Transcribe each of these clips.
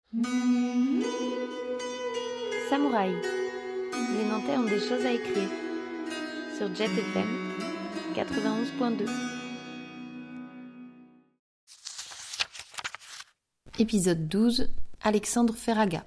Samouraï. Les Nantais ont des choses à écrire. Sur Jet FM 91.2. Épisode 12. Alexandre Ferraga.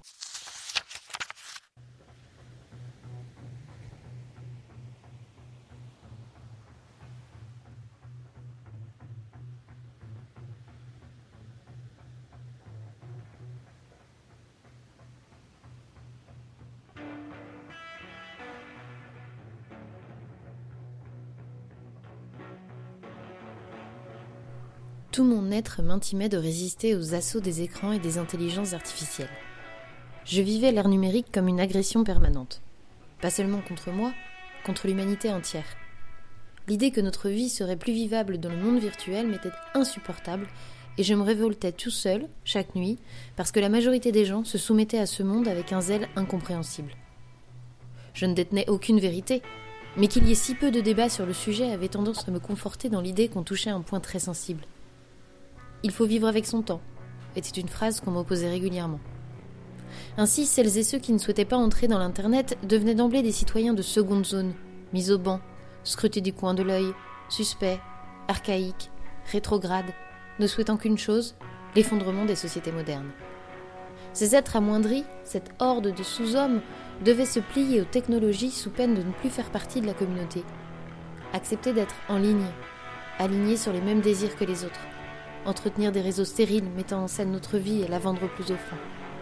Tout mon être m'intimait de résister aux assauts des écrans et des intelligences artificielles. Je vivais l'ère numérique comme une agression permanente. Pas seulement contre moi, contre l'humanité entière. L'idée que notre vie serait plus vivable dans le monde virtuel m'était insupportable et je me révoltais tout seul, chaque nuit, parce que la majorité des gens se soumettaient à ce monde avec un zèle incompréhensible. Je ne détenais aucune vérité, mais qu'il y ait si peu de débats sur le sujet avait tendance à me conforter dans l'idée qu'on touchait un point très sensible. « Il faut vivre avec son temps » était une phrase qu'on m'opposait régulièrement. Ainsi, celles et ceux qui ne souhaitaient pas entrer dans l'Internet devenaient d'emblée des citoyens de seconde zone, mis au banc, scrutés du coin de l'œil, suspects, archaïques, rétrogrades, ne souhaitant qu'une chose, l'effondrement des sociétés modernes. Ces êtres amoindris, cette horde de sous-hommes, devaient se plier aux technologies sous peine de ne plus faire partie de la communauté. Accepter d'être en ligne, alignés sur les mêmes désirs que les autres. Entretenir des réseaux stériles mettant en scène notre vie et la vendre au plus offrant.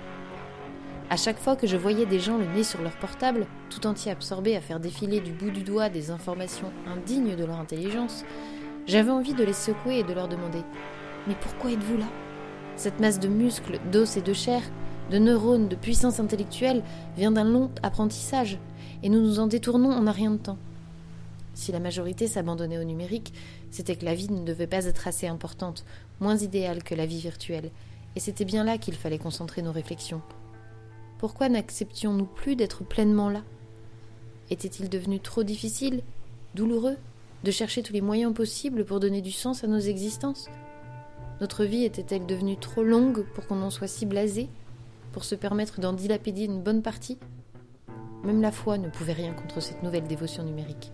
À chaque fois que je voyais des gens le nez sur leur portable, tout entier absorbés à faire défiler du bout du doigt des informations indignes de leur intelligence, j'avais envie de les secouer et de leur demander « Mais pourquoi êtes-vous là ? Cette masse de muscles, d'os et de chair, de neurones, de puissance intellectuelle vient d'un long apprentissage et nous nous en détournons en un rien de temps. » Si la majorité s'abandonnait au numérique, c'était que la vie ne devait pas être assez importante, moins idéale que la vie virtuelle, et c'était bien là qu'il fallait concentrer nos réflexions. Pourquoi n'acceptions-nous plus d'être pleinement là ? Était-il devenu trop difficile, douloureux, de chercher tous les moyens possibles pour donner du sens à nos existences ? Notre vie était-elle devenue trop longue pour qu'on en soit si blasé, pour se permettre d'en dilapider une bonne partie ? Même la foi ne pouvait rien contre cette nouvelle dévotion numérique.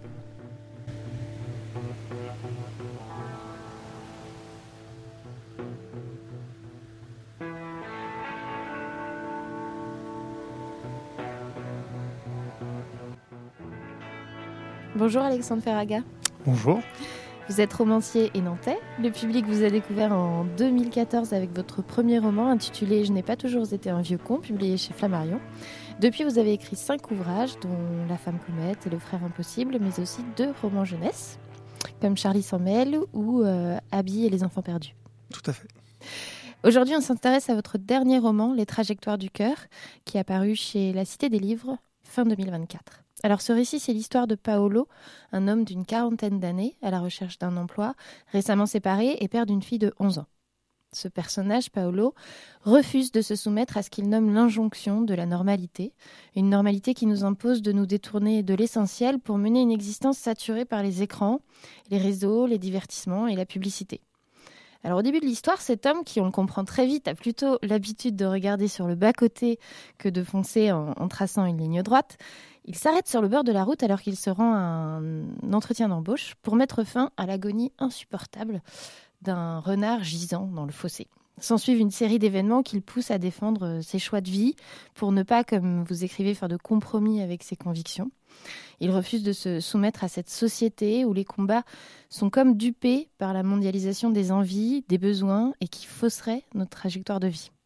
Bonjour Alexandre Ferraga. Bonjour. Vous êtes romancier et nantais. Le public vous a découvert en 2014 avec votre premier roman intitulé « Je n'ai pas toujours été un vieux con », publié chez Flammarion. Depuis, vous avez écrit 5 ouvrages, dont La femme comète et Le frère impossible, mais aussi 2 romans jeunesse, comme Charlie s'en mêle ou Abby et les enfants perdus. Tout à fait. Aujourd'hui, on s'intéresse à votre dernier roman, Les trajectoires du cœur, qui est apparu chez La Cité des Livres, fin 2024. Alors ce récit, c'est l'histoire de Paolo, un homme d'une 40aine d'années, à la recherche d'un emploi, récemment séparé et père d'une fille de 11 ans. Ce personnage, Paolo, refuse de se soumettre à ce qu'il nomme l'injonction de la normalité, une normalité qui nous impose de nous détourner de l'essentiel pour mener une existence saturée par les écrans, les réseaux, les divertissements et la publicité. Alors au début de l'histoire, cet homme, qui on le comprend très vite, a plutôt l'habitude de regarder sur le bas-côté que de foncer en traçant une ligne droite. Il s'arrête sur le bord de la route alors qu'il se rend à un entretien d'embauche pour mettre fin à l'agonie insupportable d'un renard gisant dans le fossé. S'ensuivent une série d'événements qui le poussent à défendre ses choix de vie pour ne pas, comme vous écrivez, faire de compromis avec ses convictions. Il refuse de se soumettre à cette société où les combats sont comme dupés par la mondialisation des envies, des besoins et qui fausserait notre trajectoire de vie.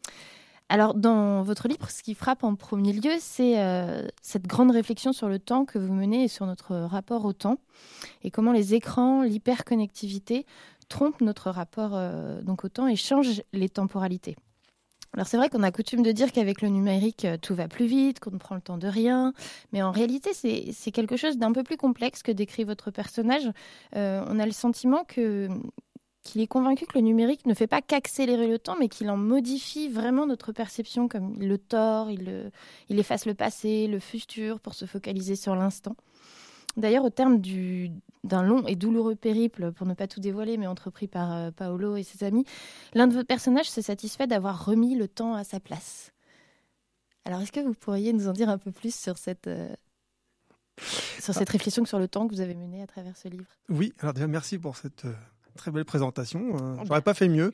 Alors, dans votre livre, ce qui frappe en premier lieu, c'est cette grande réflexion sur le temps que vous menez et sur notre rapport au temps et comment les écrans, l'hyperconnectivité trompent notre rapport donc au temps et changent les temporalités. Alors c'est vrai qu'on a coutume de dire qu'avec le numérique, tout va plus vite, qu'on ne prend le temps de rien, mais en réalité, c'est quelque chose d'un peu plus complexe que décrit votre personnage. On a le sentiment qu'il est convaincu que le numérique ne fait pas qu'accélérer le temps, mais qu'il en modifie vraiment notre perception, comme il le tord, il efface le passé, le futur, pour se focaliser sur l'instant. D'ailleurs, au terme d'un long et douloureux périple, pour ne pas tout dévoiler, mais entrepris par Paolo et ses amis, l'un de vos personnages se satisfait d'avoir remis le temps à sa place. Alors, est-ce que vous pourriez nous en dire un peu plus sur cette réflexion sur le temps que vous avez menée à travers ce livre ? Oui, alors déjà, merci pour cette très belle présentation. J'aurais pas fait mieux.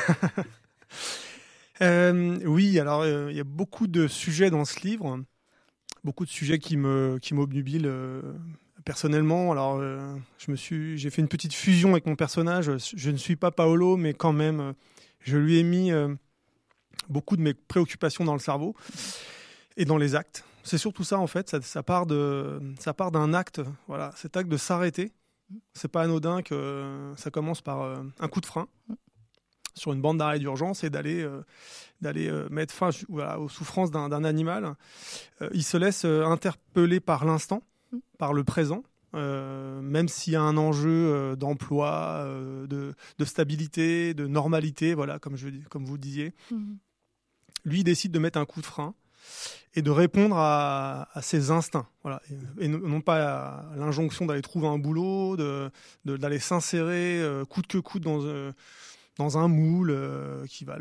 Oui, alors il y a beaucoup de sujets dans ce livre, beaucoup de sujets qui m'obnubilent personnellement. Alors, j'ai fait une petite fusion avec mon personnage. Je ne suis pas Paolo, mais quand même, je lui ai mis beaucoup de mes préoccupations dans le cerveau et dans les actes. C'est surtout ça, en fait. Ça part d'un acte. Voilà, cet acte de s'arrêter. C'est pas anodin que ça commence par un coup de frein sur une bande d'arrêt d'urgence et d'aller mettre fin aux souffrances d'un animal. Il se laisse interpeller par l'instant, par le présent, même s'il y a un enjeu d'emploi, de stabilité, de normalité, voilà, comme vous disiez. Lui, il décide de mettre un coup de frein et de répondre à ses instincts, voilà, et non pas à l'injonction d'aller trouver un boulot, d'aller s'insérer coûte que coûte dans un moule qui va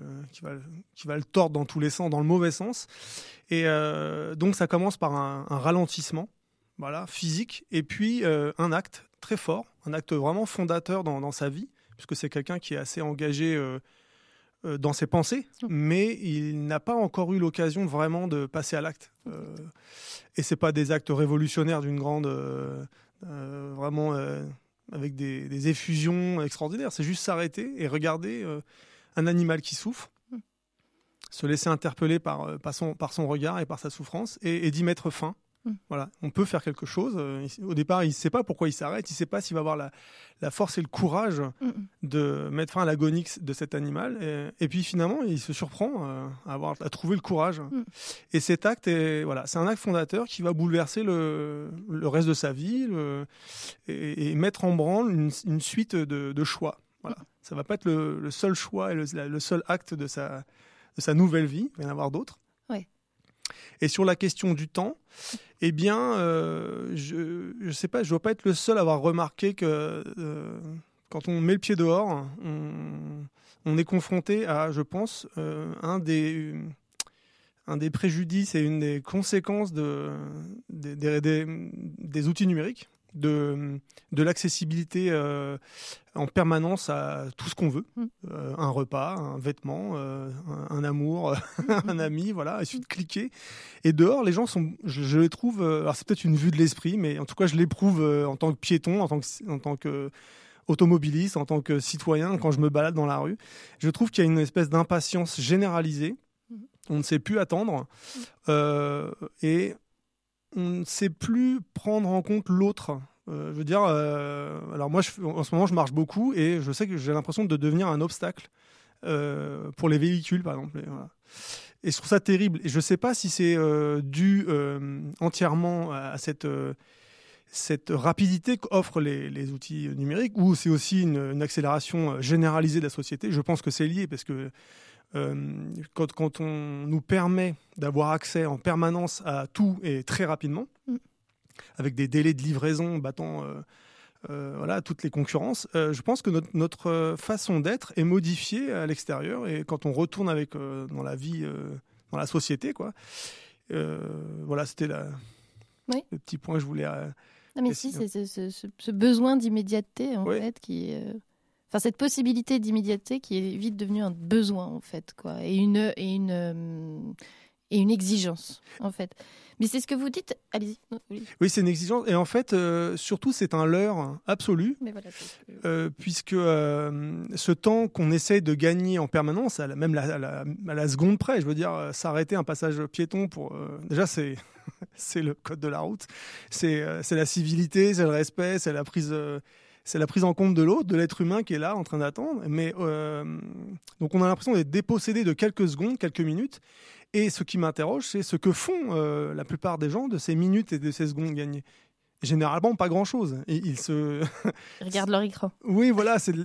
le tordre dans tous les sens, dans le mauvais sens. Et donc ça commence par un ralentissement, voilà, physique, et puis un acte très fort, un acte vraiment fondateur dans sa vie, puisque c'est quelqu'un qui est assez engagé dans ses pensées, mais il n'a pas encore eu l'occasion vraiment de passer à l'acte. Et c'est pas des actes révolutionnaires d'une grande... vraiment... avec des effusions extraordinaires. C'est juste s'arrêter et regarder un animal qui souffre, se laisser interpeller par son regard et par sa souffrance et d'y mettre fin. Voilà, on peut faire quelque chose. Au départ, il ne sait pas pourquoi il s'arrête, il ne sait pas s'il va avoir la force et le courage de mettre fin à l'agonie de cet animal. Et puis finalement, il se surprend à trouver le courage. Et cet acte, c'est un acte fondateur qui va bouleverser le reste de sa vie et mettre en branle une suite de choix. Voilà. Ça ne va pas être le seul choix et le seul acte de sa nouvelle vie. Il va y en avoir d'autres. Ouais. Et sur la question du temps, eh bien, je sais pas, je dois pas être le seul à avoir remarqué que quand on met le pied dehors, on est confronté à, je pense, un des préjudices et une des conséquences des outils numériques, de l'accessibilité en permanence à tout ce qu'on veut, un repas, un vêtement, un amour, un ami, voilà, il suffit de cliquer. Et dehors, les gens je les trouve, alors c'est peut-être une vue de l'esprit, mais en tout cas je l'éprouve en tant que piéton, en tant que automobiliste, en tant que citoyen, quand je me balade dans la rue. Je trouve qu'il y a une espèce d'impatience généralisée, on ne sait plus attendre, et on ne sait plus prendre en compte l'autre. Je veux dire, alors moi, en ce moment, je marche beaucoup et je sais que j'ai l'impression de devenir un obstacle pour les véhicules, par exemple. Et je trouve ça terrible. Et je ne sais pas si c'est dû entièrement à cette rapidité qu'offrent les outils numériques, ou c'est aussi une accélération généralisée de la société. Je pense que c'est lié parce que quand on nous permet d'avoir accès en permanence à tout et très rapidement, avec des délais de livraison battant toutes les concurrences, je pense que notre façon d'être est modifiée à l'extérieur, et quand on retourne dans la vie, dans la société, quoi. Voilà, c'était le petit point que je voulais... non, mais si, c'est ce besoin d'immédiateté, en fait, qui... Enfin, cette possibilité d'immédiateté qui est vite devenue un besoin, en fait, quoi, et une exigence, en fait. Mais c'est ce que vous dites. Allez-y. Oui, c'est une exigence. Et en fait, surtout, c'est un leurre absolu. Mais voilà, puisque ce temps qu'on essaie de gagner en permanence, même à la seconde près, je veux dire, s'arrêter un passage piéton pour... déjà, c'est le code de la route. C'est la civilité, c'est le respect, c'est la prise en compte de l'autre, de l'être humain qui est là en train d'attendre. Mais donc on a l'impression d'être dépossédé de quelques secondes, quelques minutes. Et ce qui m'interroge, c'est ce que font la plupart des gens de ces minutes et de ces secondes gagnées. généralement pas grand-chose. Et ils regardent leur écran. Oui, voilà, c'est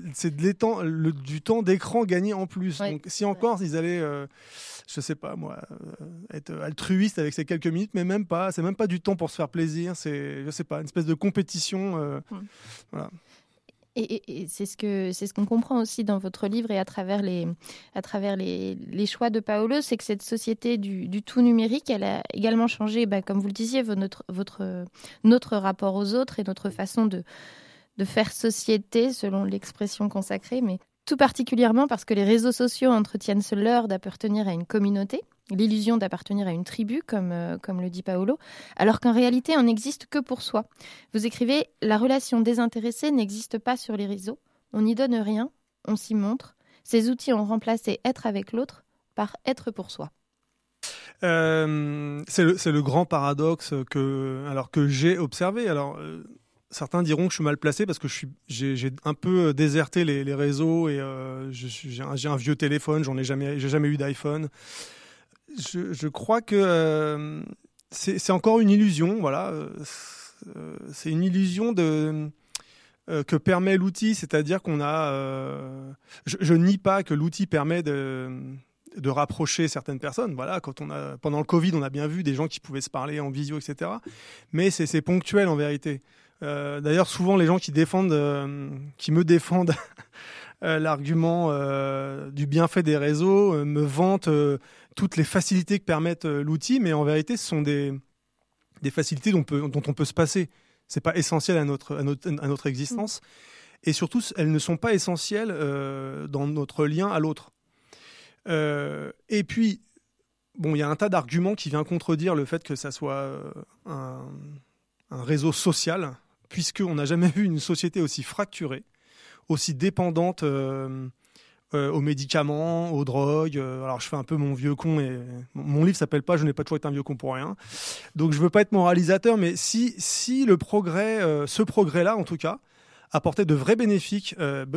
du temps d'écran gagné en plus. Ouais, donc si encore ils allaient, je sais pas moi, être altruistes avec ces quelques minutes, mais même pas, c'est même pas du temps pour se faire plaisir, c'est, je sais pas, une espèce de compétition. Voilà. Et c'est ce qu'on comprend aussi dans votre livre et à travers les choix de Paolo, c'est que cette société du tout numérique, elle a également changé, comme vous le disiez, notre rapport aux autres et notre façon de faire société, selon l'expression consacrée, mais tout particulièrement parce que les réseaux sociaux entretiennent ce leurre d'appartenir à une communauté, l'illusion d'appartenir à une tribu, comme le dit Paolo, alors qu'en réalité, on n'existe que pour soi. Vous écrivez « La relation désintéressée n'existe pas sur les réseaux. On n'y donne rien, on s'y montre. Ces outils ont remplacé être avec l'autre par être pour soi. » C'est le grand paradoxe que j'ai observé. Certains diront que je suis mal placé parce que j'ai un peu déserté les réseaux et j'ai un vieux téléphone, j'ai jamais eu d'iPhone. Je crois que c'est encore une illusion, voilà. C'est une illusion que permet l'outil, c'est-à-dire qu'on a. Je nie pas que l'outil permet de rapprocher certaines personnes. Voilà, pendant le Covid, on a bien vu des gens qui pouvaient se parler en visio, etc. Mais c'est ponctuel en vérité. D'ailleurs, souvent les gens qui me défendent l'argument du bienfait des réseaux me vantent toutes les facilités que permettent l'outil, mais en vérité, ce sont des facilités dont on peut se passer. C'est pas essentiel à notre existence, et surtout, elles ne sont pas essentielles dans notre lien à l'autre. Et puis, bon, il y a un tas d'arguments qui viennent contredire le fait que ça soit un réseau social, puisqu'on n'a jamais vu une société aussi fracturée, aussi dépendante aux médicaments, aux drogues. Alors, je fais un peu mon vieux con, et mon livre s'appelle pas « Je n'ai pas toujours été un vieux con pour rien ». Donc, je veux pas être moralisateur, mais si le progrès, ce progrès-là, en tout cas, apportait de vrais bénéfices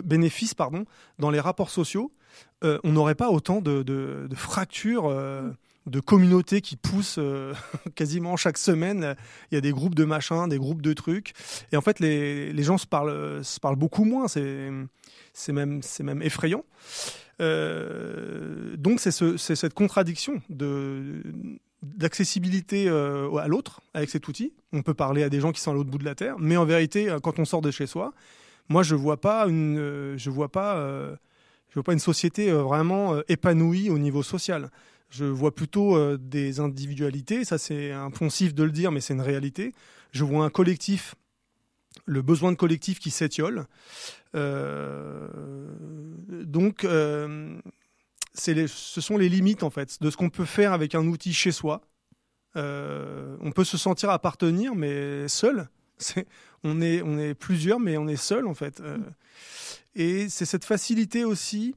dans les rapports sociaux, on n'aurait pas autant de fractures, de communautés qui poussent quasiment chaque semaine. Il y a des groupes de machins, des groupes de trucs. Et en fait, les gens se parlent beaucoup moins. C'est même effrayant. Donc, c'est cette contradiction d'accessibilité à l'autre avec cet outil. On peut parler à des gens qui sont à l'autre bout de la terre, mais en vérité, quand on sort de chez soi, moi, je vois pas une société vraiment épanouie au niveau social. Je vois plutôt des individualités, ça c'est un poncif de le dire, mais c'est une réalité. Je vois un collectif, le besoin de collectif qui s'étiole. Donc, ce sont les limites en fait de ce qu'on peut faire avec un outil chez soi. On peut se sentir appartenir, mais seul. On est plusieurs, mais on est seul en fait. Et c'est cette facilité aussi.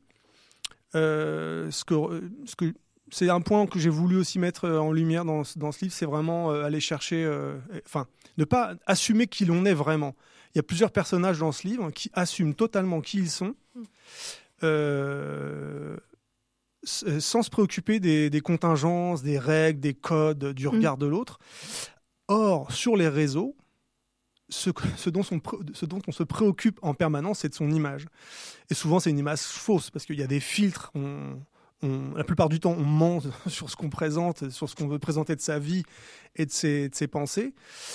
C'est un point que j'ai voulu aussi mettre en lumière dans ce livre, c'est vraiment aller chercher, ne pas assumer qui l'on est vraiment. Il y a plusieurs personnages dans ce livre qui assument totalement qui ils sont, sans se préoccuper des contingences, des règles, des codes, du regard de l'autre. Or, sur les réseaux, ce dont on se préoccupe en permanence, c'est de son image. Et souvent, c'est une image fausse, parce qu'il y a des filtres. La plupart du temps, on ment sur ce qu'on présente, sur ce qu'on veut présenter de sa vie et de ses pensées.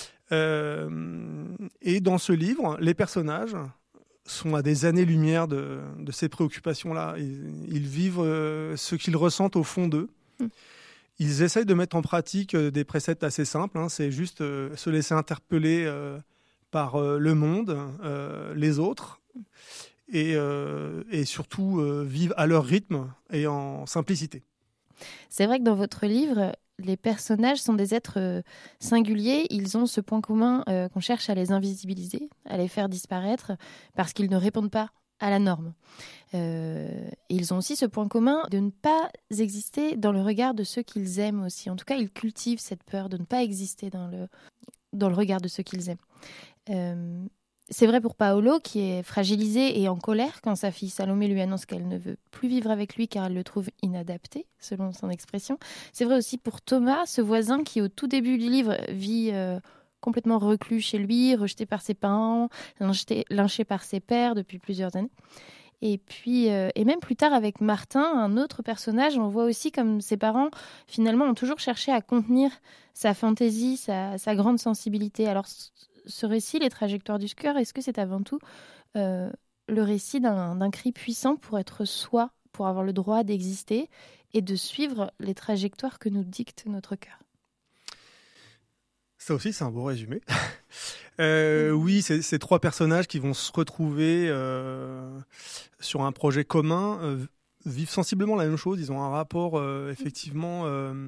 Et dans ce livre, les personnages sont à des années-lumière de ces préoccupations-là. Ils vivent ce qu'ils ressentent au fond d'eux. Ils essayent de mettre en pratique des préceptes assez simples. C'est juste se laisser interpeller par le monde, les autres. Et surtout vivent à leur rythme et en simplicité. C'est vrai que dans votre livre, les personnages sont des êtres singuliers. Ils ont ce point commun qu'on cherche à les invisibiliser, à les faire disparaître, parce qu'ils ne répondent pas à la norme. Et ils ont aussi ce point commun de ne pas exister dans le regard de ceux qu'ils aiment aussi. En tout cas, ils cultivent cette peur de ne pas exister dans le regard de ceux qu'ils aiment. C'est vrai pour Paolo, qui est fragilisé et en colère quand sa fille Salomé lui annonce qu'elle ne veut plus vivre avec lui car elle le trouve inadapté, selon son expression. C'est vrai aussi pour Thomas, ce voisin qui, au tout début du livre, vit complètement reclus chez lui, rejeté par ses parents, lynché par ses pères depuis plusieurs années. Et puis, et même plus tard avec Martin, un autre personnage, on voit aussi comme ses parents, finalement, ont toujours cherché à contenir sa fantaisie, sa grande sensibilité. Alors, ce récit, Les Trajectoires du cœur, est-ce que c'est avant tout le récit d'un cri puissant pour être soi, pour avoir le droit d'exister et de suivre les trajectoires que nous dicte notre cœur? Ça aussi, c'est un beau résumé. Oui, c'est ces 3 personnages qui vont se retrouver sur un projet commun, vivent sensiblement la même chose. Ils ont un rapport effectivement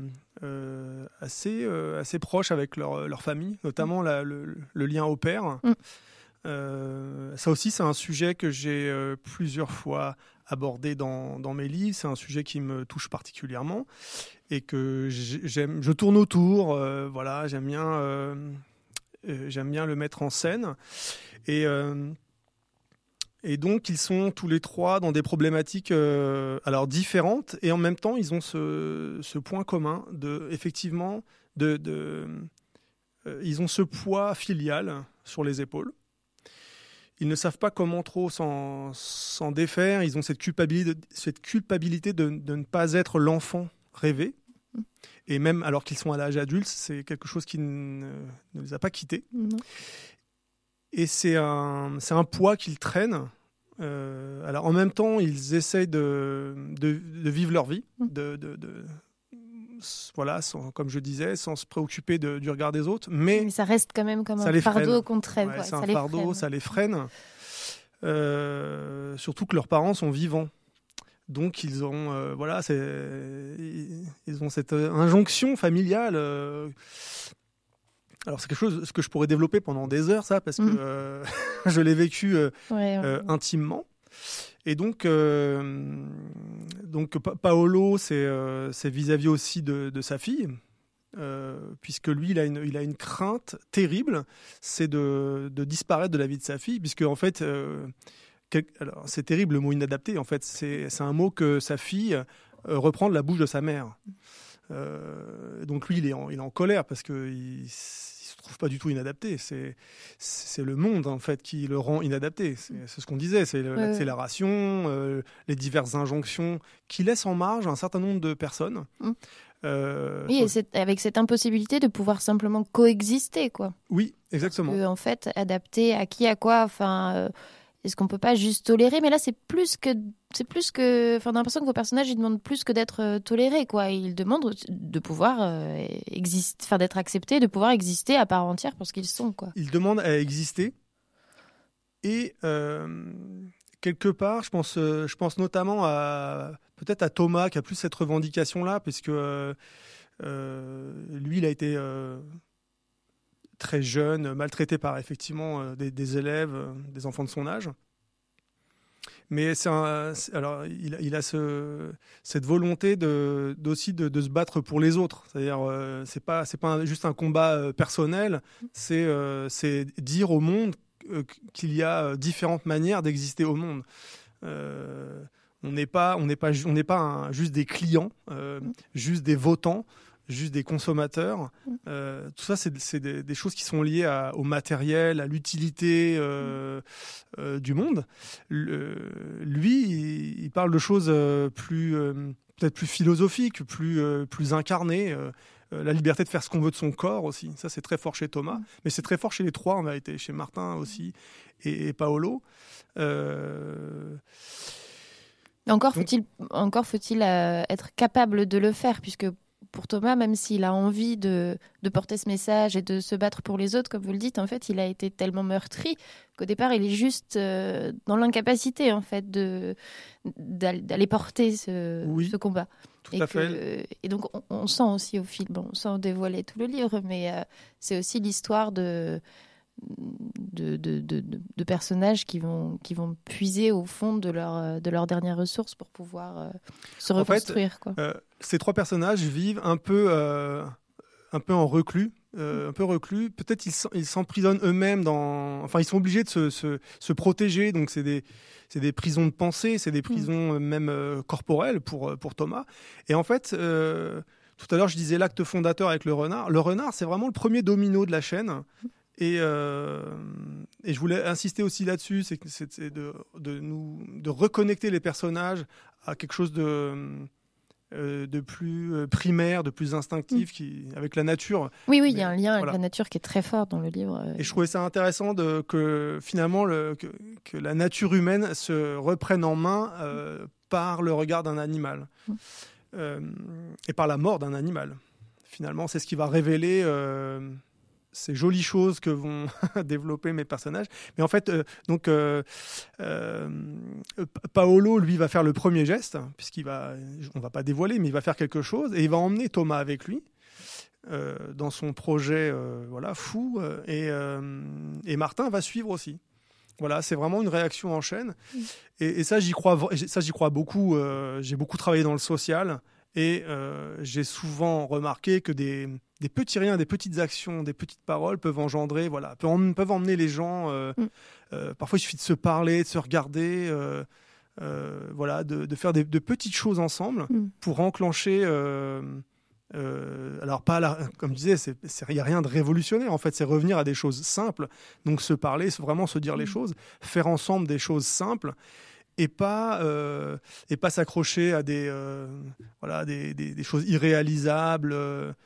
assez proche avec leur famille, notamment le lien au père. Ça aussi, c'est un sujet que j'ai plusieurs fois abordé dans mes livres. C'est un sujet qui me touche particulièrement et que je tourne autour. Voilà, j'aime bien le mettre en scène. Et donc, ils sont tous les 3 dans des problématiques alors différentes, et en même temps, ils ont ce point commun effectivement, ils ont ce poids filial sur les épaules. Ils ne savent pas comment trop s'en défaire. Ils ont cette culpabilité de ne pas être l'enfant rêvé. Et même alors qu'ils sont à l'âge adulte, c'est quelque chose qui ne les a pas quittés. Et c'est un poids qu'ils traînent. Alors en même temps, ils essayent de vivre leur vie, voilà, comme je disais, sans se préoccuper du regard des autres. Mais ça reste quand même comme un fardeau qu'on traîne. Ouais, c'est un fardeau, ça les freine. Surtout que leurs parents sont vivants. Donc ils ont, ils ont cette injonction familiale. Alors c'est quelque chose que je pourrais développer pendant des heures, ça, parce que je l'ai vécu intimement. Et donc Paolo, c'est vis-à-vis aussi de sa fille, puisque lui, il a une crainte terrible, c'est de disparaître de la vie de sa fille, puisque en fait, alors c'est terrible le mot inadapté. En fait, c'est un mot que sa fille reprend de la bouche de sa mère. Donc lui, il est en colère parce que il se trouve pas du tout inadapté. C'est le monde en fait qui le rend inadapté. C'est ce qu'on disait, c'est l'accélération, les diverses injonctions qui laissent en marge un certain nombre de personnes. Oui, et c'est avec cette impossibilité de pouvoir simplement coexister, quoi. Oui, exactement. En fait, adapter à qui, à quoi, enfin, est-ce qu'on peut pas juste tolérer? Mais là, c'est plus que, enfin, on a l'impression que vos personnages, ils demandent plus que d'être tolérés, quoi. Ils demandent de pouvoir exister, enfin, d'être acceptés, de pouvoir exister à part entière pour ce qu'ils sont, quoi. Ils demandent à exister et quelque part, je pense notamment peut-être à Thomas qui a plus cette revendication-là, puisque lui, il a été très jeune, maltraité par effectivement des élèves, des enfants de son âge. Mais alors, il a cette volonté aussi de se battre pour les autres. C'est-à-dire, c'est pas juste un combat personnel, c'est dire au monde qu'il y a différentes manières d'exister au monde. On n'est pas juste des clients, juste des votants, juste des consommateurs. Tout ça, c'est des choses qui sont liées au matériel, à l'utilité du monde. Lui, il parle de choses peut-être plus philosophiques, plus incarnées. La liberté de faire ce qu'on veut de son corps aussi. Ça, c'est très fort chez Thomas. Mais c'est très fort chez les 3. On a été chez Martin aussi et Paolo. Encore faut-il être capable de le faire, puisque pour Thomas, même s'il a envie de porter ce message et de se battre pour les autres, comme vous le dites, en fait, il a été tellement meurtri qu'au départ, il est juste dans l'incapacité, en fait, d'aller porter ce combat. Tout à fait. Et donc, on sent aussi au film, sans dévoiler tout le livre, mais c'est aussi l'histoire de personnages qui vont puiser au fond de leur dernière ressource pour pouvoir se reconstruire. En fait, ces 3 personnages vivent un peu en reclus. Un peu reclus. Peut-être ils s'emprisonnent eux-mêmes enfin, ils sont obligés de se protéger. Donc, c'est des prisons de pensée, c'est des prisons même corporelles pour Thomas. Et en fait, Tout à l'heure, je disais l'acte fondateur avec le renard. Le renard, c'est vraiment le premier domino de la chaîne. Et je voulais insister aussi là-dessus, c'est de reconnecter les personnages à quelque chose de plus primaire, de plus instinctif, avec la nature. Oui, il y a un lien avec la nature qui est très fort dans le livre. Et je trouvais ça intéressant que finalement que la nature humaine se reprenne en main par le regard d'un animal et par la mort d'un animal. Finalement, c'est ce qui va révéler ces jolies choses que vont développer mes personnages. Mais en fait, Paolo, lui, va faire le premier geste, on va pas dévoiler, mais il va faire quelque chose, et il va emmener Thomas avec lui dans son projet fou, et Martin va suivre aussi. Voilà, c'est vraiment une réaction en chaîne. Et ça, j'y crois beaucoup. J'ai beaucoup travaillé dans le social, et j'ai souvent remarqué que des petits riens, des petites actions, des petites paroles peuvent engendrer, peuvent emmener les gens. Parfois, il suffit de se parler, de se regarder, de faire de petites choses ensemble pour enclencher. Alors, comme je disais, il n'y a rien de révolutionnaire. En fait, c'est revenir à des choses simples. Donc, se parler, vraiment se dire les choses, faire ensemble des choses simples. Et pas s'accrocher à des choses irréalisables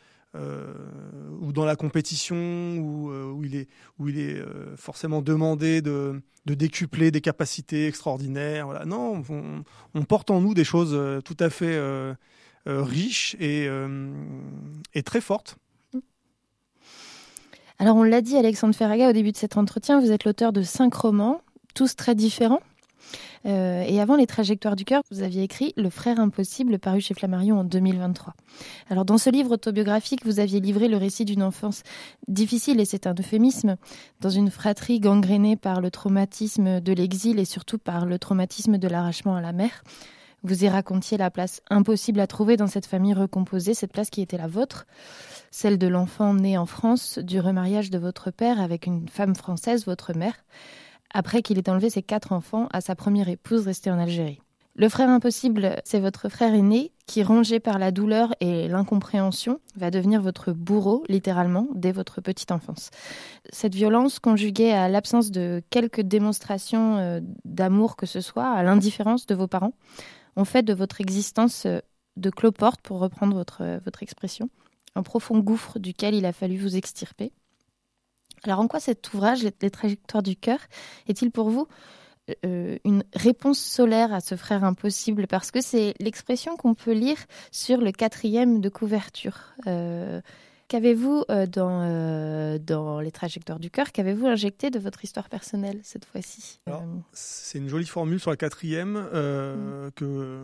ou dans la compétition où il est forcément demandé de décupler des capacités extraordinaires. Voilà. Non, on porte en nous des choses tout à fait riches et très fortes. Alors on l'a dit, Alexandre Ferraga, au début de cet entretien, vous êtes l'auteur de 5 romans, tous très différents. Et avant Les Trajectoires du cœur, vous aviez écrit Le frère impossible, paru chez Flammarion en 2023. Alors dans ce livre autobiographique, vous aviez livré le récit d'une enfance difficile, et c'est un euphémisme, dans une fratrie gangrénée par le traumatisme de l'exil et surtout par le traumatisme de l'arrachement à la mer. Vous y racontiez la place impossible à trouver dans cette famille recomposée, cette place qui était la vôtre, celle de l'enfant né en France, du remariage de votre père avec une femme française, votre mère, après qu'il ait enlevé ses 4 enfants à sa première épouse restée en Algérie. Le frère impossible, c'est votre frère aîné qui, rongé par la douleur et l'incompréhension, va devenir votre bourreau, littéralement, dès votre petite enfance. Cette violence, conjuguée à l'absence de quelques démonstrations d'amour que ce soit, à l'indifférence de vos parents, ont fait de votre existence de cloporte, pour reprendre votre expression, un profond gouffre duquel il a fallu vous extirper. Alors en quoi cet ouvrage, Les Trajectoires du cœur, est-il pour vous une réponse solaire à ce frère impossible? Parce que c'est l'expression qu'on peut lire sur le 4e de couverture. Qu'avez-vous dans Les Trajectoires du cœur, qu'avez-vous injecté de votre histoire personnelle cette fois-ci? Alors, c'est une jolie formule sur la 4e que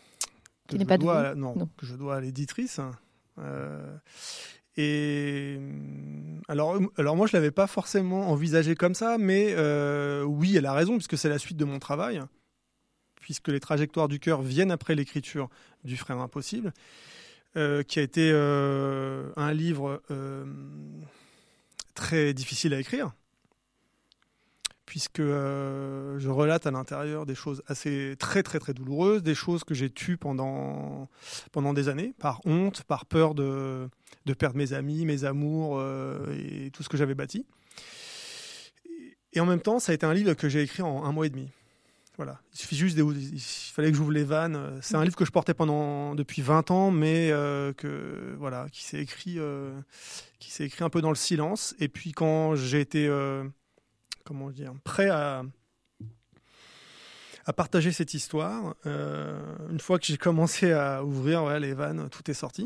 je dois à l'éditrice. Et alors moi je l'avais pas forcément envisagé comme ça, mais oui, elle a raison, puisque c'est la suite de mon travail, puisque Les Trajectoires du cœur viennent après l'écriture du frère impossible, qui a été un livre très difficile à écrire, puisque je relate à l'intérieur des choses très très très douloureuses, des choses que j'ai tues pendant des années, par honte, par peur de perdre mes amis, mes amours et tout ce que j'avais bâti. Et en même temps, ça a été un livre que j'ai écrit en 1 mois et demi. Voilà. Il suffit juste il fallait que j'ouvre les vannes. C'est un livre que je portais depuis 20 ans, mais qui s'est écrit un peu dans le silence. Et puis quand j'ai été prêt à partager cette histoire, une fois que j'ai commencé à ouvrir les vannes, tout est sorti.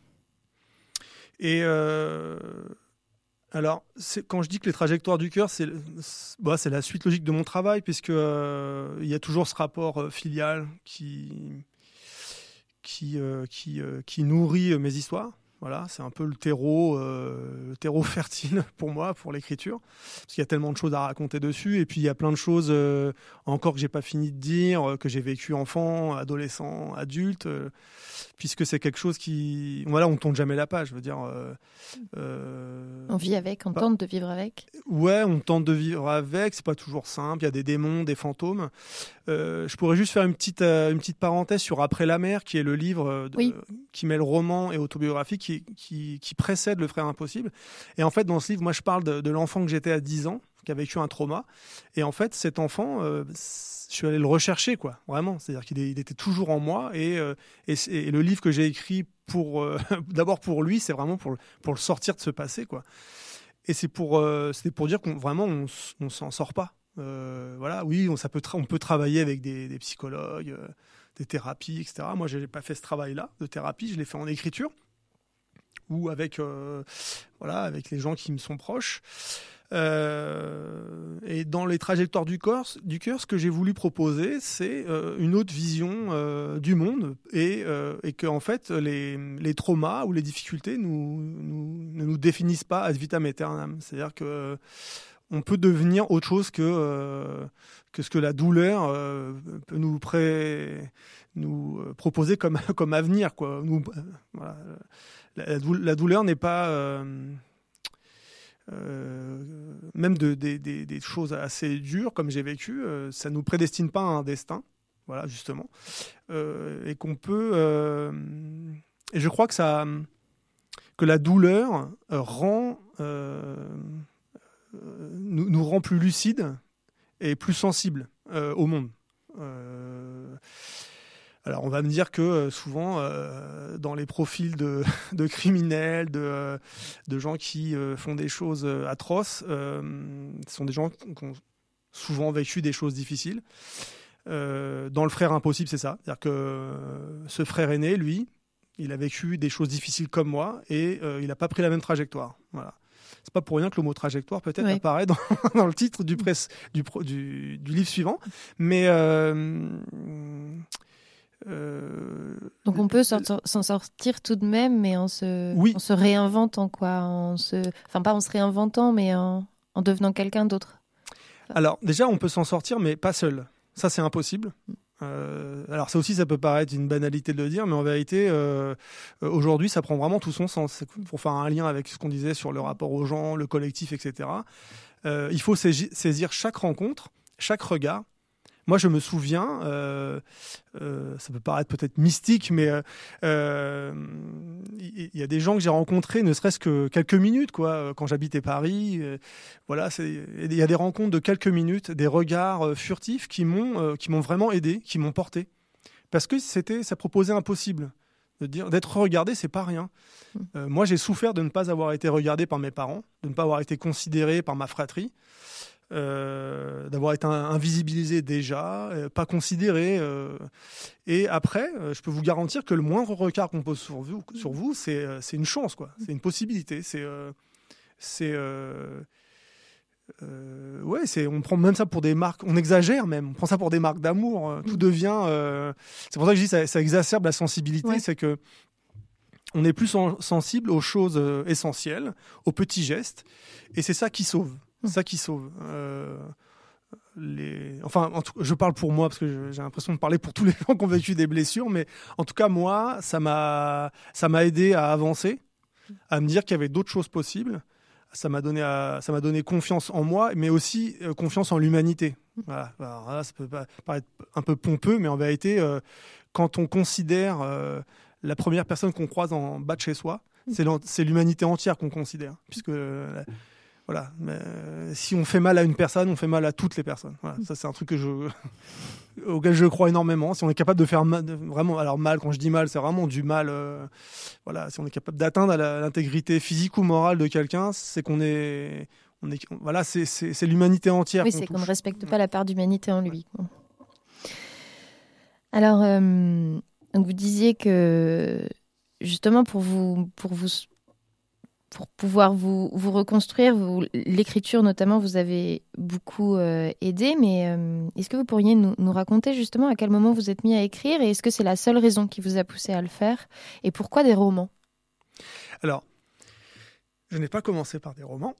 Et alors, quand je dis que Les Trajectoires du cœur, c'est la suite logique de mon travail, puisque il y a toujours ce rapport filial qui nourrit mes histoires. Voilà, c'est un peu le terreau fertile pour moi, pour l'écriture, parce qu'il y a tellement de choses à raconter dessus, et puis il y a plein de choses encore que j'ai pas fini de dire, que j'ai vécu enfant, adolescent, adulte, puisque c'est quelque chose qui, voilà, on tourne jamais la page, je veux dire. On vit avec, on tente de vivre avec. Ouais, on tente de vivre avec, c'est pas toujours simple, il y a des démons, des fantômes. Je pourrais juste faire une petite parenthèse sur Après la mer, qui est le livre qui mêle roman et autobiographie, qui précède Le Frère Impossible. Et en fait, dans ce livre, moi, je parle de l'enfant que j'étais à 10 ans, qui a vécu un trauma. Et en fait, cet enfant, je suis allé le rechercher, quoi, vraiment. C'est-à-dire qu'il était toujours en moi. Et le livre que j'ai écrit d'abord pour lui, c'est vraiment pour le sortir de ce passé, quoi. Et c'était pour dire qu'on vraiment on s'en sort pas. Voilà, oui, on peut travailler avec des psychologues, des thérapies, etc. Moi, je n'ai pas fait ce travail-là de thérapie, je l'ai fait en écriture ou avec les gens qui me sont proches. Et dans les trajectoires du cœur, ce que j'ai voulu proposer, c'est une autre vision du monde et que en fait les traumas ou les difficultés ne nous définissent pas ad vitam aeternam. C'est-à-dire que on peut devenir autre chose que ce que la douleur peut nous proposer comme avenir, quoi. Voilà. La douleur n'est pas même des choses assez dures comme j'ai vécu, ça nous prédestine pas à un destin, voilà, justement, et qu'on peut et je crois que la douleur nous rend plus lucides et plus sensibles au monde. Alors on va me dire que souvent dans les profils de criminels, de gens qui font des choses atroces, ce sont des gens qui ont souvent vécu des choses difficiles. Dans Le Frère Impossible, c'est ça. C'est-à-dire que ce frère aîné, lui, il a vécu des choses difficiles comme moi et il n'a pas pris la même trajectoire. Voilà. C'est pas pour rien que le mot trajectoire peut-être apparaît dans le titre du livre suivant. Mais donc on peut s'en sortir tout de même, mais en se réinventant, quoi. Pas en se réinventant, mais en devenant quelqu'un d'autre. Alors déjà, on peut s'en sortir, mais pas seul. Ça, c'est impossible. Alors ça aussi, ça peut paraître une banalité de le dire, mais en vérité, aujourd'hui, ça prend vraiment tout son sens. Pour faire un lien avec ce qu'on disait sur le rapport aux gens, le collectif, etc. Il faut saisir chaque rencontre, chaque regard. Moi, je me souviens, ça peut paraître peut-être mystique, mais il y a des gens que j'ai rencontrés, ne serait-ce que quelques minutes, quoi, quand j'habitais Paris. Voilà, il y a des rencontres de quelques minutes, des regards furtifs qui m'ont vraiment aidé, qui m'ont porté, parce que ça proposait impossible. D'être regardé, c'est pas rien. Moi, j'ai souffert de ne pas avoir été regardé par mes parents, de ne pas avoir été considéré par ma fratrie. D'avoir été invisibilisé déjà, pas considéré. Et après, je peux vous garantir que le moindre regard qu'on pose sur vous, c'est une chance, quoi. C'est une possibilité. On prend même ça pour des marques, on exagère même, on prend ça pour des marques d'amour. Tout devient. C'est pour ça que je dis ça exacerbe la sensibilité, c'est que on est plus sensible aux choses essentielles, aux petits gestes, et c'est ça qui sauve. Ça qui sauve. Je parle pour moi parce que j'ai l'impression de parler pour tous les gens qui ont vécu des blessures, mais en tout cas moi, ça m'a aidé à avancer, à me dire qu'il y avait d'autres choses possibles. Ça m'a donné confiance en moi, mais aussi confiance en l'humanité. Voilà. Alors là, ça peut paraître un peu pompeux, mais en vérité, quand on considère la première personne qu'on croise en bas de chez soi, c'est l'humanité entière qu'on considère, puisque voilà, mais si on fait mal à une personne, on fait mal à toutes les personnes. Voilà, ça c'est un truc auquel je crois énormément. Si on est capable de faire vraiment, alors mal, quand je dis mal, c'est vraiment du mal. Voilà, si on est capable d'atteindre à l'intégrité physique ou morale de quelqu'un, c'est qu'on est, voilà, c'est l'humanité entière. Oui, c'est qu'on ne respecte pas la part d'humanité en lui. Ouais. Alors, donc vous disiez que justement pour pouvoir vous reconstruire, l'écriture notamment vous avez beaucoup aidé, mais est-ce que vous pourriez nous raconter justement à quel moment vous êtes mis à écrire et est-ce que c'est la seule raison qui vous a poussé à le faire et pourquoi des romans ? Alors, je n'ai pas commencé par des romans.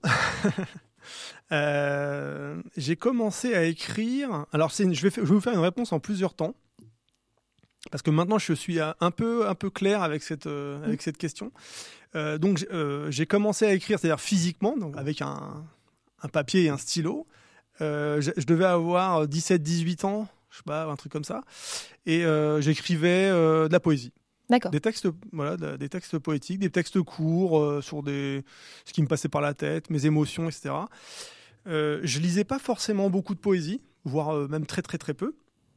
J'ai commencé à écrire. Alors, je vais vous faire une réponse en plusieurs temps. Parce que maintenant, je suis un peu clair avec cette question. Donc, j'ai commencé à écrire, c'est-à-dire physiquement, donc avec un papier et un stylo. Je devais avoir 17-18 ans, je sais pas, un truc comme ça. Et j'écrivais de la poésie. D'accord. Des textes poétiques, des textes courts sur ce qui me passait par la tête, mes émotions, etc. Je lisais pas forcément beaucoup de poésie, voire même très très très peu.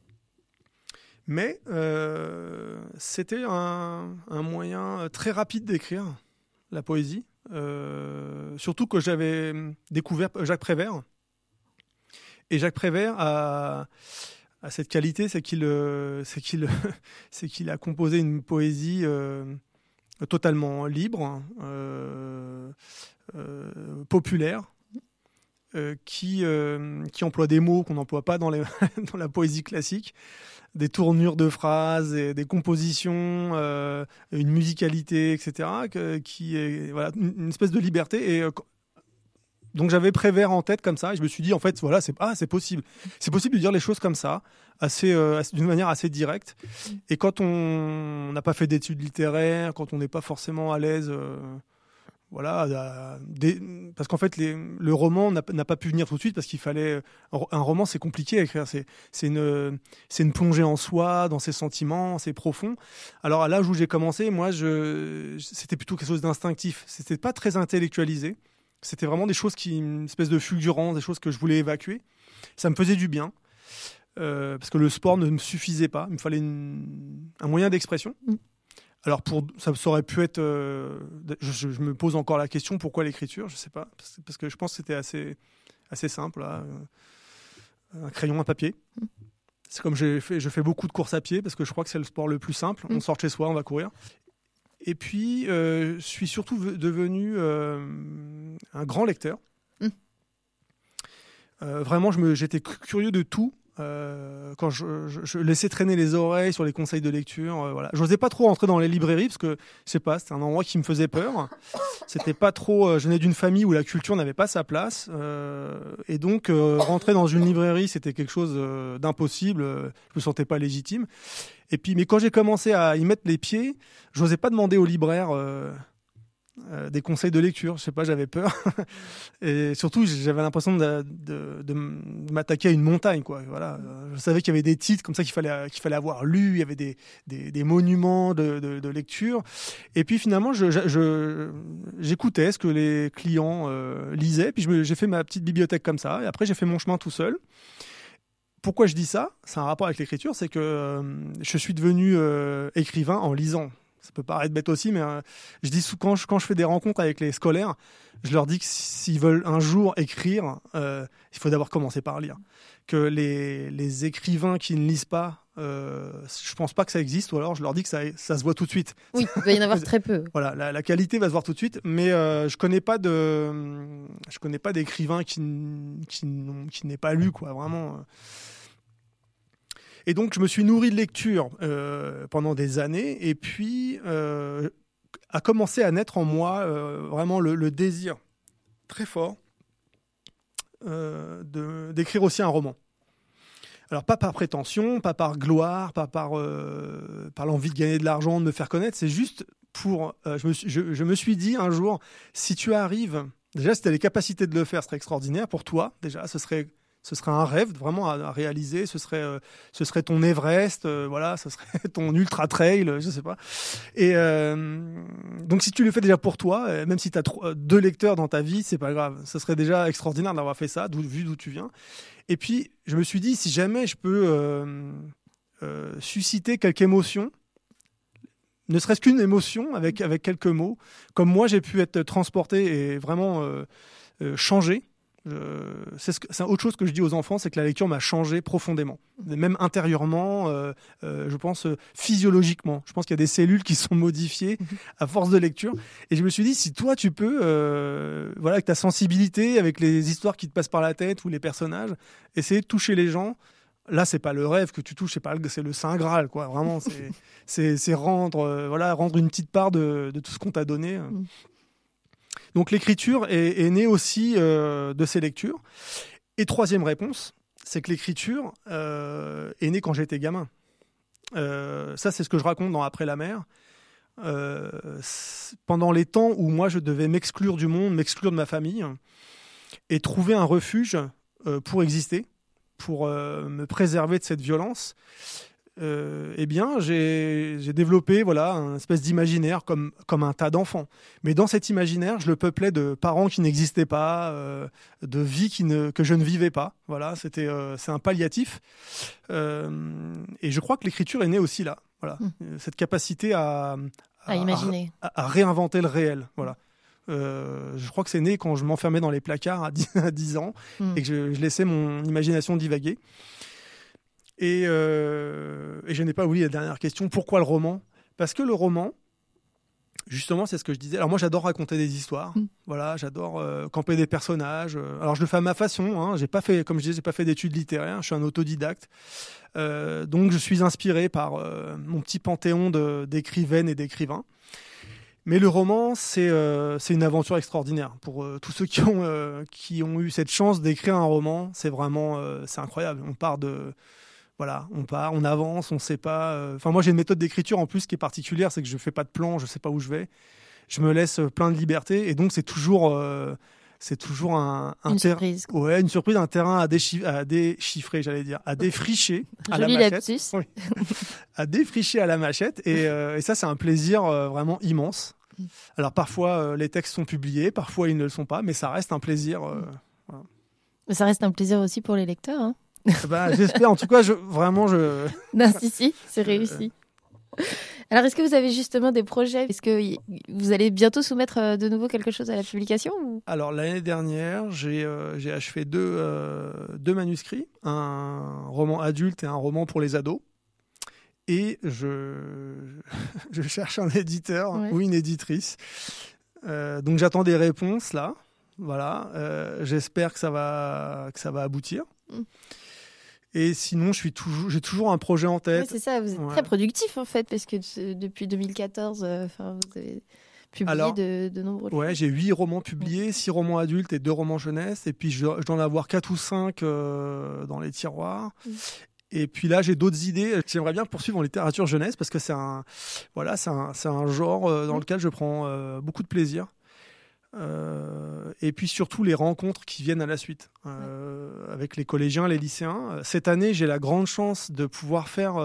Mais c'était un moyen très rapide d'écrire la poésie. Surtout que j'avais découvert Jacques Prévert. Et Jacques Prévert a cette qualité, c'est qu'il a composé une poésie totalement libre, populaire, qui emploie des mots qu'on n'emploie pas dans la poésie classique, des tournures de phrases, des compositions, une musicalité, etc., qui est voilà, une espèce de liberté. Et donc j'avais Prévert en tête comme ça, et je me suis dit en fait voilà, c'est possible de dire les choses comme ça, d'une manière assez directe. Et quand on n'a pas fait d'études littéraires, quand on n'est pas forcément à l'aise, parce qu'en fait le roman n'a pas pu venir tout de suite, parce qu'il fallait un roman, c'est compliqué à écrire, c'est une plongée en soi, dans ses sentiments, c'est profond. Alors à l'âge où j'ai commencé, moi c'était plutôt quelque chose d'instinctif, c'était pas très intellectualisé. C'était vraiment des choses une espèce de fulgurance, des choses que je voulais évacuer. Ça me faisait du bien, parce que le sport ne me suffisait pas. Il me fallait un moyen d'expression. Alors, ça aurait pu être... je me pose encore la question, pourquoi l'écriture ? Je ne sais pas, parce que je pense que c'était assez simple. Là. Un crayon, un papier. C'est comme je fais beaucoup de courses à pied, parce que je crois que c'est le sport le plus simple. On sort de chez soi, on va courir. Et puis, je suis surtout devenu un grand lecteur. Vraiment, j'étais curieux de tout. Quand je laissais traîner les oreilles sur les conseils de lecture, voilà. J'osais pas trop entrer dans les librairies parce que, je sais pas, c'était un endroit qui me faisait peur. C'était pas trop. Je venais d'une famille où la culture n'avait pas sa place, et donc rentrer dans une librairie, c'était quelque chose d'impossible. Je me sentais pas légitime. Et puis, mais quand j'ai commencé à y mettre les pieds, j'osais pas demander au libraire des conseils de lecture. Je sais pas, j'avais peur. Et surtout, j'avais l'impression de m'attaquer à une montagne, quoi. Voilà. Je savais qu'il y avait des titres comme ça qu'il fallait avoir lu. Il y avait des monuments de lecture. Et puis finalement, j'écoutais ce que les clients lisaient. Puis j'ai fait ma petite bibliothèque comme ça. Et après, j'ai fait mon chemin tout seul. Pourquoi je dis ça ? C'est un rapport avec l'écriture, c'est que je suis devenu écrivain en lisant. Ça peut paraître bête aussi, mais je dis quand je fais des rencontres avec les scolaires, je leur dis que s'ils veulent un jour écrire, il faut d'abord commencer par lire. Que les écrivains qui ne lisent pas, je pense pas que ça existe, ou alors je leur dis que ça se voit tout de suite. Oui, il va y en avoir très peu. Voilà, la qualité va se voir tout de suite, mais je connais pas d'écrivain qui n'ait pas lu, quoi, vraiment. Et donc, je me suis nourri de lecture pendant des années, et puis a commencé à naître en moi vraiment le désir très fort d'écrire aussi un roman. Alors, pas par prétention, pas par gloire, pas par l'envie de gagner de l'argent, de me faire connaître, c'est juste pour... je me suis dit un jour, si tu arrives... Déjà, si tu as les capacités de le faire, ce serait extraordinaire pour toi. Déjà, ce serait un rêve vraiment à réaliser. Ce serait ton Everest, voilà, ce serait ton ultra trail, je sais pas. Et donc si tu le fais déjà pour toi, même si tu as 2 lecteurs dans ta vie, c'est pas grave. Ce serait déjà extraordinaire d'avoir fait ça, vu d'où tu viens. Et puis je me suis dit, si jamais je peux susciter quelque émotion, ne serait-ce qu'une émotion avec quelques mots, comme moi j'ai pu être transporté et vraiment changé. C'est autre chose que je dis aux enfants, c'est que la lecture m'a changé profondément, même intérieurement, je pense physiologiquement. Je pense qu'il y a des cellules qui sont modifiées à force de lecture. Et je me suis dit, si toi tu peux, voilà, avec ta sensibilité, avec les histoires qui te passent par la tête ou les personnages, essayer de toucher les gens là, c'est pas le rêve que tu touches, c'est le Saint Graal, quoi. Vraiment, c'est rendre une petite part de tout ce qu'on t'a donné. Donc l'écriture est née aussi de ces lectures. Et troisième réponse, c'est que l'écriture est née quand j'étais gamin. Ça, c'est ce que je raconte dans Après la mer. Pendant les temps où moi, je devais m'exclure du monde, m'exclure de ma famille, et trouver un refuge pour exister, pour me préserver de cette violence, eh bien, j'ai développé une espèce d'imaginaire comme un tas d'enfants. Mais dans cet imaginaire, je le peuplais de parents qui n'existaient pas, de vie que je ne vivais pas. Voilà, c'est un palliatif. Et je crois que l'écriture est née aussi là. Voilà, cette capacité à imaginer, à réinventer le réel. Voilà. Je crois que c'est né quand je m'enfermais dans les placards à 10 ans et que je laissais mon imagination divaguer. Et je n'ai pas oublié la dernière question. Pourquoi le roman ? Parce que le roman, justement, c'est ce que je disais. Alors moi, j'adore raconter des histoires. Voilà, j'adore camper des personnages. Alors je le fais à ma façon. Hein. Comme je disais, j'ai pas fait d'études littéraires. Je suis un autodidacte. Donc je suis inspiré par mon petit panthéon d'écrivaines et d'écrivains. Mais le roman, c'est une aventure extraordinaire. Pour tous ceux qui ont eu cette chance d'écrire un roman, c'est incroyable. On part on avance, on ne sait pas. Enfin, moi, j'ai une méthode d'écriture en plus qui est particulière, c'est que je ne fais pas de plan, je ne sais pas où je vais. Je me laisse plein de liberté, et donc c'est toujours une surprise. Ouais, une surprise, un terrain à déchiffrer, j'allais dire, à défricher à la Joli machette. lapsus. Oui. À défricher à la machette, et ça, c'est un plaisir vraiment immense. Alors parfois, les textes sont publiés, parfois ils ne le sont pas, mais ça reste un plaisir. Voilà. Mais ça reste un plaisir aussi pour les lecteurs. Hein. J'espère, en tout cas, Non, si, c'est réussi. Alors, est-ce que vous avez justement des projets ? Est-ce que vous allez bientôt soumettre de nouveau quelque chose à la publication ou... Alors, l'année dernière, j'ai achevé deux manuscrits, un roman adulte et un roman pour les ados. Et je cherche un éditeur ou une éditrice. Donc, j'attends des réponses, là. Voilà. J'espère que ça va aboutir. Et sinon, j'ai toujours un projet en tête. Oui, c'est ça, vous êtes très productif en fait, parce que depuis 2014, vous avez publié de nombreux livres. Ouais, j'ai 8 romans publiés, 6 romans adultes et 2 romans jeunesse. Et puis, je dois en avoir 4 ou 5 dans les tiroirs. Et puis là, j'ai d'autres idées. J'aimerais bien poursuivre en littérature jeunesse parce que c'est un genre dans lequel je prends beaucoup de plaisir. Et puis surtout les rencontres qui viennent à la suite avec les collégiens, les lycéens. Cette année, j'ai la grande chance de pouvoir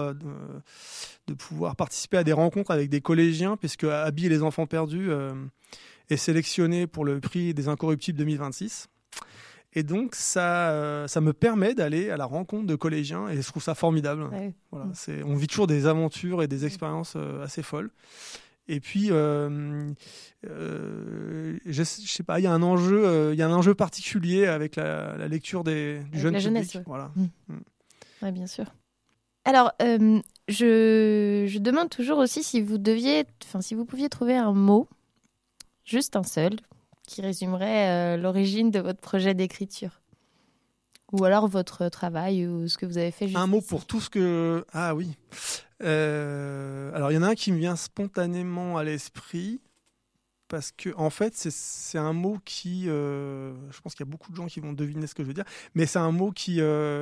participer à des rencontres avec des collégiens, puisque Abby et les enfants perdus est sélectionné pour le prix des Incorruptibles 2026. Et donc ça me permet d'aller à la rencontre de collégiens, et je trouve ça formidable. Ouais. Voilà, on vit toujours des aventures et des expériences assez folles. Et puis, je sais pas, il y a un enjeu particulier avec la lecture du jeune public. Jeunesse, ouais. Voilà. Ouais, bien sûr. Alors, je demande toujours aussi si vous pouviez trouver un mot, juste un seul, qui résumerait l'origine de votre projet d'écriture. Ou alors votre travail ou ce que vous avez fait jusqu'ici. Un mot pour tout ce que... Ah oui. Alors, il y en a un qui me vient spontanément à l'esprit, parce que en fait, c'est un mot qui... je pense qu'il y a beaucoup de gens qui vont deviner ce que je veux dire, mais c'est un mot qui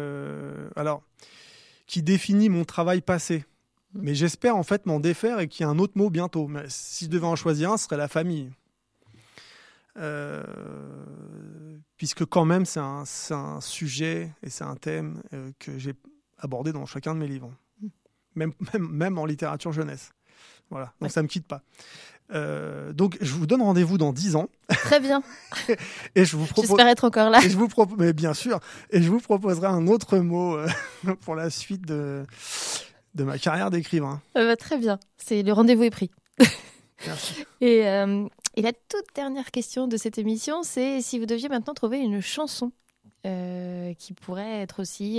définit mon travail passé. Mais j'espère en fait m'en défaire et qu'il y a un autre mot bientôt. Mais si je devais en choisir un, ce serait la famille. Puisque quand même c'est un sujet et c'est un thème que j'ai abordé dans chacun de mes livres, même en littérature jeunesse. Voilà, donc ça me quitte pas. Donc je vous donne rendez-vous dans 10 ans. Très bien. Et je vous propose... J'espère être encore là. Mais bien sûr. Et je vous proposerai un autre mot pour la suite de ma carrière d'écrivain. Très bien. Le rendez-vous est pris. Merci. Et la toute dernière question de cette émission, c'est si vous deviez maintenant trouver une chanson qui pourrait être aussi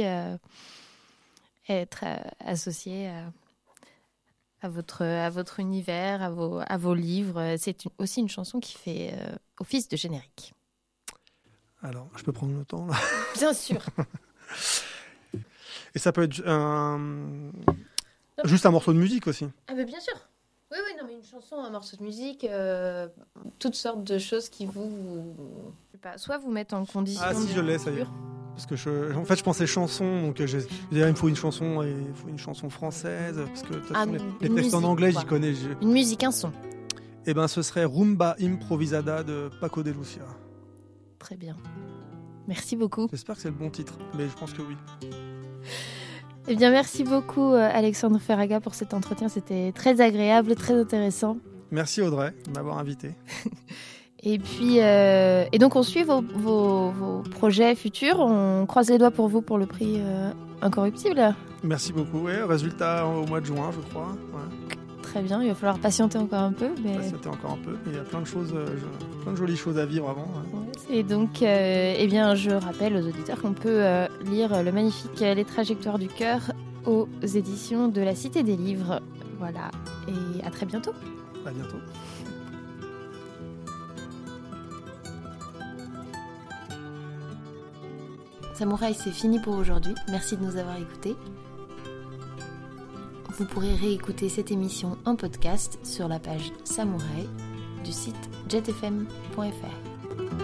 être associée à votre univers, à vos livres. C'est aussi une chanson qui fait office de générique. Alors, je peux prendre le temps là ? Bien sûr. Et ça peut être juste un morceau de musique aussi. Ah bah bien sûr. Oui, non, mais une chanson, un morceau de musique, toutes sortes de choses qui vous... Je sais pas, soit vous mettent en condition... Ah si, je l'ai, ça y est. Parce que en fait, je pensais chanson, donc il me faut une chanson, et il faut une chanson française, parce que de toute façon, les textes musique, en anglais, quoi. j'y connais. Une musique, un son. Eh ben, ce serait Rumba Improvisada de Paco de Lucia. Très bien. Merci beaucoup. J'espère que c'est le bon titre, mais je pense que oui. Eh bien, merci beaucoup, Alexandre Ferraga, pour cet entretien. C'était très agréable, très intéressant. Merci Audrey de m'avoir invité. Et puis, et donc on suit vos projets futurs. On croise les doigts pour vous pour le prix Incorruptible. Merci beaucoup. Ouais, résultat au mois de juin, je crois. Ouais. Très bien, il va falloir patienter encore un peu. Mais... Patienter encore un peu. Il y a plein de choses, plein de jolies choses à vivre avant. Ouais. Et donc, eh bien, je rappelle aux auditeurs qu'on peut lire le magnifique Les Trajectoires du cœur aux éditions de la Cité des Livres. Voilà, et à très bientôt. À bientôt. Samouraï, c'est fini pour aujourd'hui. Merci de nous avoir écoutés. Vous pourrez réécouter cette émission en podcast sur la page Samouraï du site jetfm.fr.